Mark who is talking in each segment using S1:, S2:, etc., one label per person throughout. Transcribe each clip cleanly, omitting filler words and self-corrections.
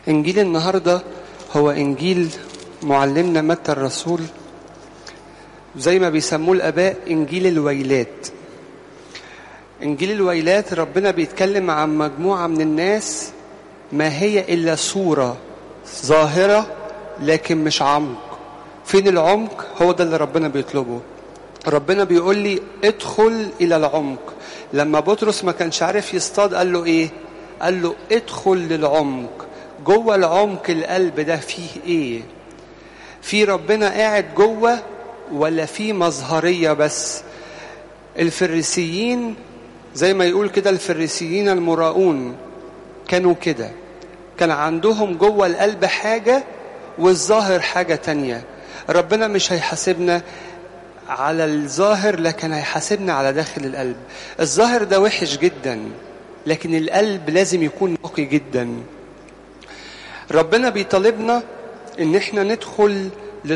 S1: إنجيل النهاردة هو إنجيل معلمنا متى الرسول، زي ما بيسموه الآباء إنجيل الويلات. إنجيل الويلات ربنا بيتكلم عن مجموعة من الناس ما هي إلا صورة ظاهرة لكن مش عمق. فين العمق؟ هو ده اللي ربنا بيطلبه. ربنا بيقول لي ادخل إلى العمق. لما بطرس ما كانش عارف يصطاد قال له إيه؟ قال له ادخل للعمق. جوه العمق القلب ده فيه إيه؟ في ربنا قاعد جوه ولا في مظهرية بس؟ الفريسيين زي ما يقول كده، الفريسيين المراؤون كانوا كده، كان عندهم جوه القلب حاجة والظاهر حاجة تانية. ربنا مش هيحاسبنا على الظاهر لكن هيحاسبنا على داخل القلب. الظاهر ده وحش جدا لكن القلب لازم يكون نقي جدا. ربنا بيطالبنا ان احنا ندخل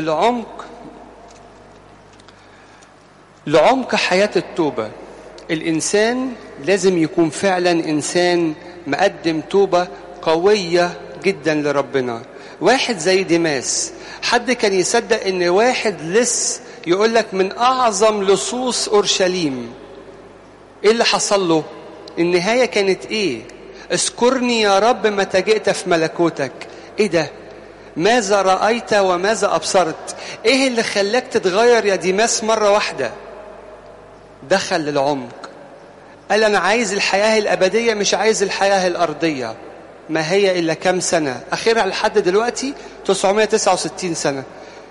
S1: لعمق حياة التوبة. الإنسان لازم يكون فعلا إنسان مقدم توبة قوية جدا لربنا. واحد زي ديماس، حد كان يصدق ان واحد لص يقول لك من أعظم لصوص أورشليم؟ إيه اللي حصل له؟ النهاية كانت إيه؟ اذكرني يا رب متى جئت في ملكوتك. إيه ده؟ ماذا رأيت وماذا أبصرت؟ إيه اللي خلاك تتغير يا ديماس مرة واحدة؟ دخل للعمق، قال أنا عايز الحياة الأبدية مش عايز الحياة الأرضية. ما هي إلا كم سنة؟ أخيرا لحد دلوقتي 969 سنة.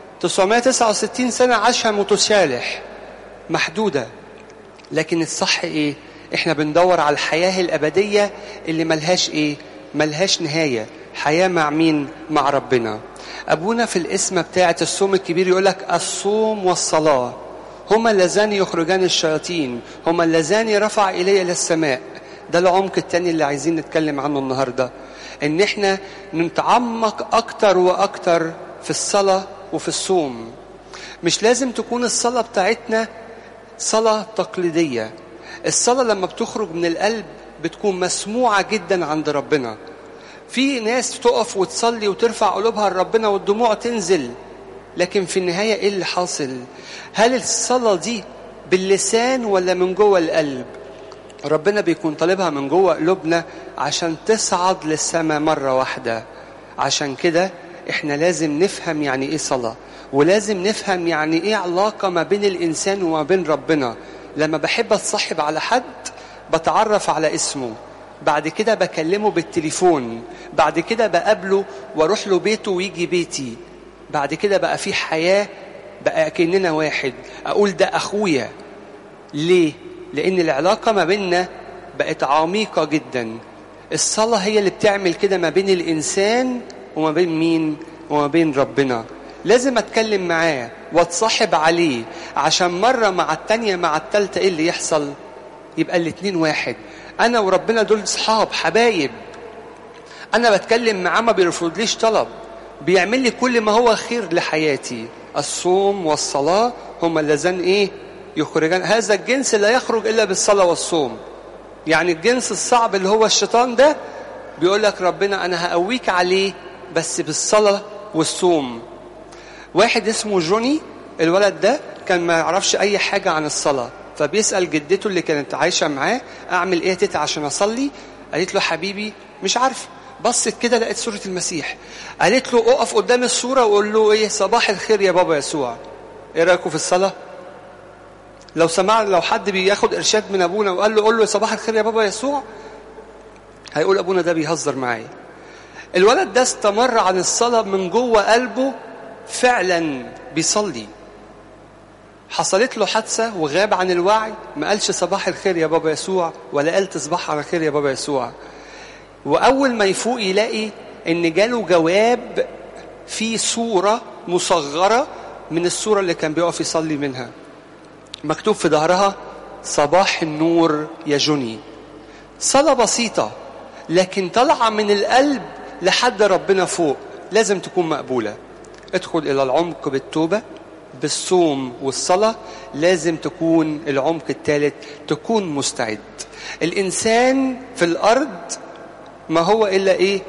S1: 969 سنة عاشها متشالح محدودة. لكن الصح إيه؟ إحنا بندور على الحياة الأبدية اللي ملهاش إيه؟ ملهاش نهاية. حياة مع مين؟ مع ربنا. أبونا في الاسم بتاعة الصوم الكبير يقولك الصوم والصلاة هما اللذان يخرجان الشياطين، هما اللذان رفع إلي إلى السماء. ده العمق التاني اللي عايزين نتكلم عنه النهاردة، إن إحنا نتعمق أكتر وأكتر في الصلاة وفي الصوم. مش لازم تكون الصلاة بتاعتنا صلاة تقليدية. الصلاة لما بتخرج من القلب بتكون مسموعة جدا عند ربنا. في ناس تقف وتصلي وترفع قلوبها لربنا والدموع تنزل، لكن في النهاية إيه اللي حاصل؟ هل الصلاة دي باللسان ولا من جوه القلب؟ ربنا بيكون طالبها من جوه قلوبنا عشان تصعد للسماء مرة واحدة. عشان كده إحنا لازم نفهم يعني إيه صلاة، ولازم نفهم يعني إيه علاقة ما بين الإنسان وما بين ربنا. لما بحب أتصاحب على حد بتعرف على اسمه، بعد كده بكلمه بالتليفون، بعد كده بقابله واروح له بيته ويجي بيتي، بعد كده بقى في حياة، بقى كأننا واحد. أقول ده أخويا. ليه؟ لأن العلاقة ما بيننا بقت عميقة جدا. الصلاة هي اللي بتعمل كده ما بين الإنسان وما بين مين؟ وما بين ربنا. لازم أتكلم معاه واتصاحب عليه، عشان مرة مع التانية مع التالتة إيه اللي يحصل؟ يبقى الاتنين واحد. أنا وربنا دول صحاب حبايب. أنا بتكلم معاه ما بيرفضليش طلب، بيعمل لي كل ما هو خير لحياتي. الصوم والصلاة هما اللذان إيه؟ يخرجان. هذا الجنس لا يخرج إلا بالصلاة والصوم. يعني الجنس الصعب اللي هو الشيطان ده بيقول لك ربنا أنا هقويك عليه بس بالصلاة والصوم. واحد اسمه جوني، الولد ده كان ما يعرفش أي حاجة عن الصلاة، فبيسأل جدته اللي كانت عايشة معاه أعمل إيه تيتا عشان أصلي؟ قالت له حبيبي مش عارف. بصت كده لقيت صورة المسيح، قالت له اقف قدام الصورة وقول له إيه؟ صباح الخير يا بابا يسوع. إيه رأيكم في الصلاة؟ لو حد بياخد إرشاد من أبونا وقال له قول له صباح الخير يا بابا يسوع، هيقول أبونا ده بيهزر معايا. الولد ده استمر عن الصلاة من جوه قلبه، فعلا بيصلي. حصلت له حادثة وغاب عن الوعي، ما قالش صباح الخير يا بابا يسوع ولا قال تصبح على خير يا بابا يسوع. وأول ما يفوق يلاقي إن جاله جواب في صورة مصغرة من الصورة اللي كان بيقف يصلي منها، مكتوب في ظهرها صباح النور يا جوني. صلاة بسيطة لكن طالعة من القلب لحد ربنا فوق، لازم تكون مقبولة. ادخل إلى العمق بالتوبة بالصوم والصلاة. لازم تكون العمق الثالث تكون مستعد. الإنسان في الأرض ما هو إلا إيه؟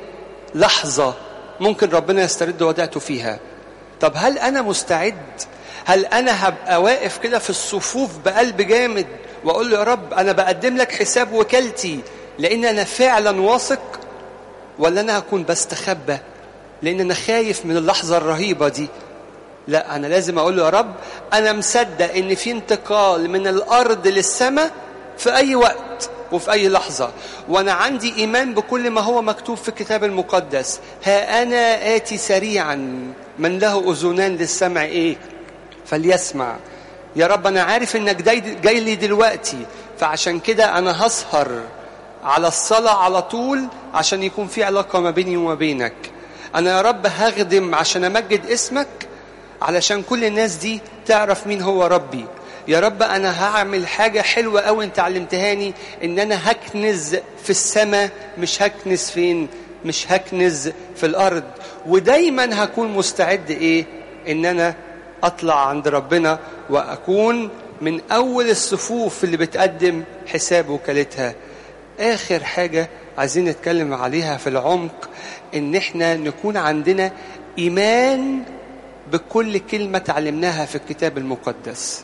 S1: لحظة ممكن ربنا يسترد ودائعته فيها. طب هل أنا مستعد؟ هل أنا هبقى واقف كده في الصفوف بقلب جامد وأقول له يا رب أنا بقدم لك حساب وكالتي لأن أنا فعلا واثق، ولا أنا هكون بستخبى لأن أنا خايف من اللحظة الرهيبة دي؟ لا، أنا لازم أقول له يا رب أنا مصدق إن في انتقال من الأرض للسماء في أي وقت وفي أي لحظة، وأنا عندي إيمان بكل ما هو مكتوب في الكتاب المقدس. ها أنا آتي سريعا، من له أذنان للسمع إيه فليسمع. يا رب أنا عارف إنك جاي لي دلوقتي، فعشان كده أنا هسهر على الصلاة على طول عشان يكون في علاقة ما بيني وما بينك. أنا يا رب هخدم عشان أمجد اسمك، علشان كل الناس دي تعرف مين هو ربي. يا رب أنا هعمل حاجة حلوة أوي أنت علمتهاني، إن أنا هكنز في السماء، مش هكنز فين؟ مش هكنز في الأرض. ودايما هكون مستعد إيه؟ إن أنا أطلع عند ربنا وأكون من أول الصفوف اللي بتقدم حساب وكالتها. آخر حاجة عايزين نتكلم عليها في العمق، إن إحنا نكون عندنا إيمان بكل كلمة تعلمناها في الكتاب المقدس.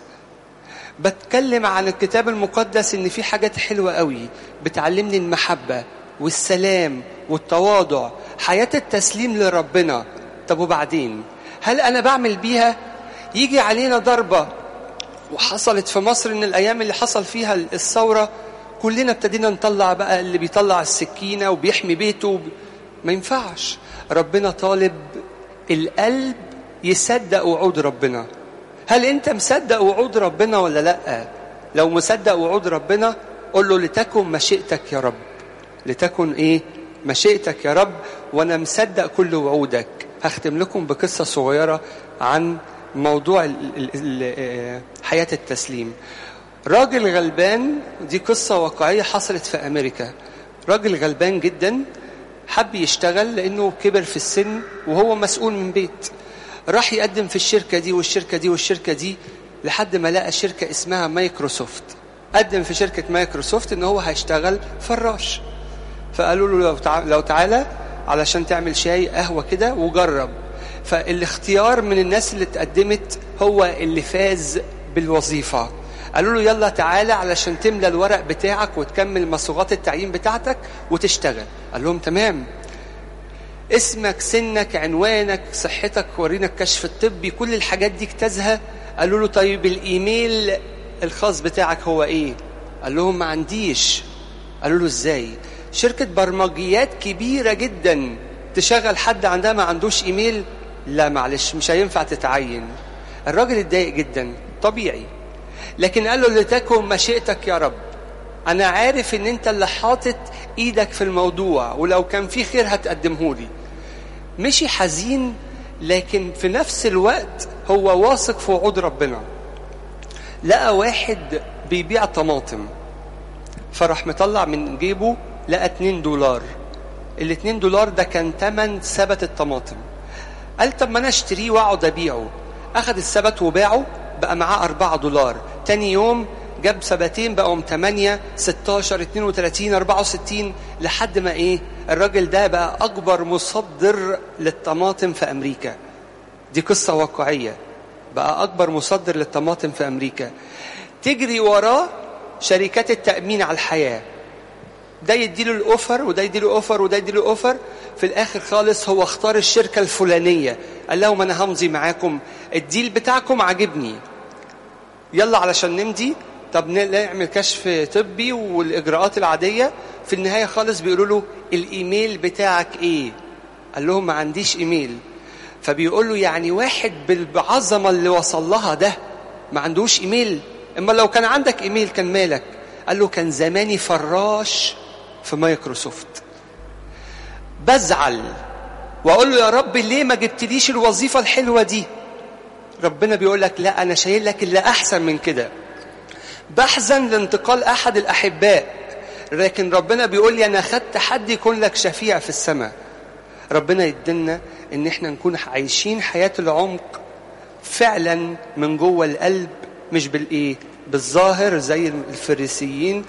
S1: بتكلم عن الكتاب المقدس إن في حاجات حلوة قوي بتعلمني المحبة والسلام والتواضع، حياة التسليم لربنا. طب وبعدين هل أنا بعمل بيها؟ يجي علينا ضربة، وحصلت في مصر إن الأيام اللي حصل فيها الثورة كلنا ابتدينا نطلع بقى اللي بيطلع السكينة وبيحمي بيته. ما ينفعش. ربنا طالب القلب يصدق وعود ربنا. هل انت مصدق وعود ربنا ولا لا؟ لو مصدق وعود ربنا قل له لتكن مشيئتك يا رب. لتكن ايه؟ مشيئتك يا رب، وانا مصدق كل وعودك. هختم لكم بقصة صغيرة عن موضوع حياة التسليم. راجل غلبان، دي قصة واقعية حصلت في أمريكا. راجل غلبان جدا حب يشتغل لأنه كبر في السن وهو مسؤول من بيت. راح يقدم في الشركة دي والشركة دي والشركة دي لحد ما لقى شركة اسمها مايكروسوفت. قدم في شركة مايكروسوفت إن هو هيشتغل فراش. فقالوا له لو تعالى علشان تعمل شاي قهوة كده وجرب. فالاختيار من الناس اللي تقدمت هو اللي فاز بالوظيفة. قالوا له يلا تعالى علشان تملى الورق بتاعك وتكمل مصوغات التعيين بتاعتك وتشتغل. قال لهم تمام، اسمك، سنك، عنوانك، صحتك، ورينا الكشف الطبي، كل الحاجات دي اجتازها. قالوا له طيب الإيميل الخاص بتاعك هو ايه؟ قال لهم ما عنديش. قالوا له ازاي؟ شركة برمجيات كبيرة جدا تشغل حد عندها ما عندوش إيميل؟ لا معلش مش هينفع تتعين. الراجل اتضايق جدا، طبيعي، لكن قال له لتكن مشيئتك يا رب. أنا عارف إن أنت اللي حاطط إيدك في الموضوع، ولو كان في خير هتقدمهولي. مشي حزين، لكن في نفس الوقت هو واثق في وعود ربنا. لقى واحد بيبيع طماطم، فراح مطلع من جيبه لقى $2. $2 ده كان تمن سبت الطماطم. قال طب ما أنا اشتريه وأقعد أبيعه. أخذ السبت وباعه، بقى معاه $4. تاني يوم جاب سبتين بقوا 8 16 32 64 لحد ما ايه؟ الراجل ده بقى اكبر مصدر للطماطم في امريكا. دي قصة واقعية. بقى اكبر مصدر للطماطم في امريكا. تجري وراه شركات التأمين على الحياة، ده يديله الاوفر وده يديله اوفر وده يديله اوفر. في الاخر خالص هو اختار الشركة الفلانية. قال لهم انا همضي معاكم، الديل بتاعكم عاجبني، يلا علشان نمضي. طب نعمل كشف طبي والإجراءات العادية. في النهاية خالص بيقولوا له الإيميل بتاعك إيه؟ قال لهم ما عنديش إيميل. فبيقول له يعني واحد بالعظمة اللي وصل لها ده ما عندوش إيميل؟ إما لو كان عندك إيميل كان مالك؟ قال له كان زماني فراش في مايكروسوفت. بزعل وأقول له يا رب ليه ما جبتليش الوظيفة الحلوة دي؟ ربنا بيقول لك لا، أنا شايل لك اللي أحسن من كده. بحزن لانتقال أحد الأحباء، لكن ربنا بيقول لي أنا خدت حد يكون لك شفيع في السماء. ربنا يدلنا إن إحنا نكون عايشين حياة العمق فعلا من جوه القلب، مش بالإيه؟ بالظاهر زي الفريسيين